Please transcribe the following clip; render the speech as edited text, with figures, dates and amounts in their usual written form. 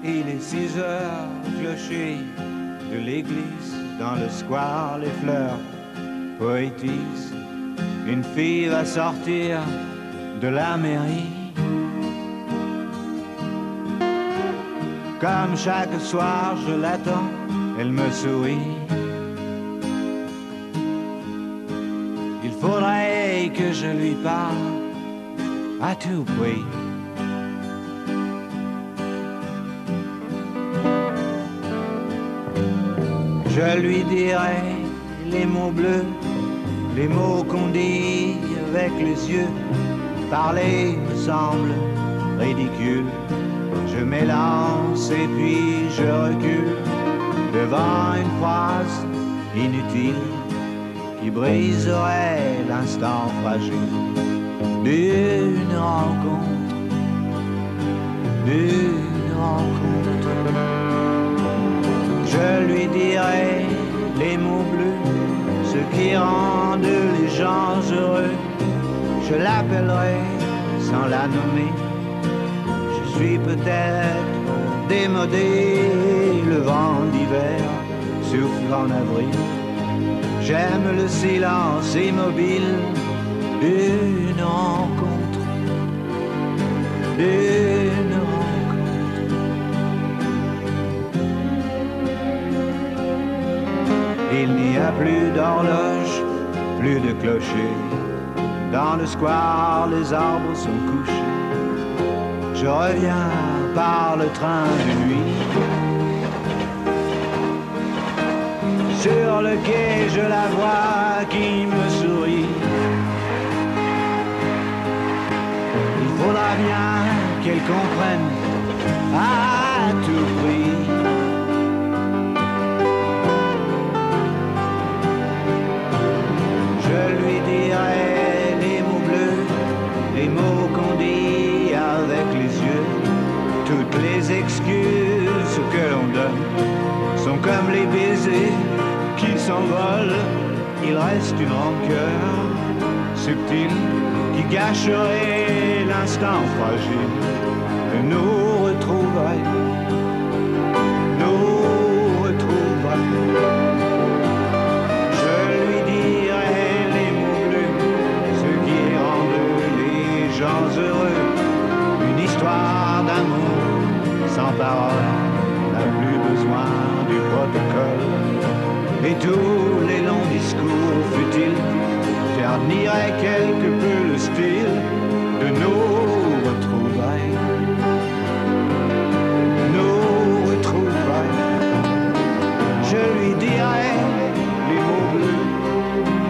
Il est 6 heures, clocher de l'église. Dans le square, les fleurs poétisent. Une fille va sortir de la mairie. Comme chaque soir, je l'attends, elle me sourit. Il faudrait que je lui parle à tout prix. Je lui dirai les mots bleus, les mots qu'on dit avec les yeux. Parler me semble ridicule. Je m'élance et puis je recule devant une phrase inutile qui briserait l'instant fragile d'une rencontre, d'une rencontre. Je lui dirai les mots bleus, ceux qui rendent les gens heureux. Je l'appellerai sans la nommer. Je suis peut-être démodé, le vent d'hiver souffle en avril. J'aime le silence immobile d'une rencontre, d'une rencontre. Il n'y a plus d'horloge, plus de clocher. Dans le square, les arbres sont couchés. Je reviens par le train de nuit. Sur le quai, je la vois qui me sourit. Il faudra bien qu'elle comprenne à tout prix. Je lui dirai les mots bleus, les mots qu'on dit avec les yeux. Toutes les excuses que l'on donne sont comme les baisers qui s'envolent. Il reste une rancœur subtile qui gâcherait l'instant fragile de nos retrouvailles, nos retrouvailles. Je lui dirai les mots bleus, ceux qui rendent les gens heureux. Une histoire d'amour sans parole n'a plus besoin du protocole. Et tous les longs discours futiles terniraient quelque peu le style de nos retrouvailles. Nos retrouvailles. Je lui dirai les mots bleus,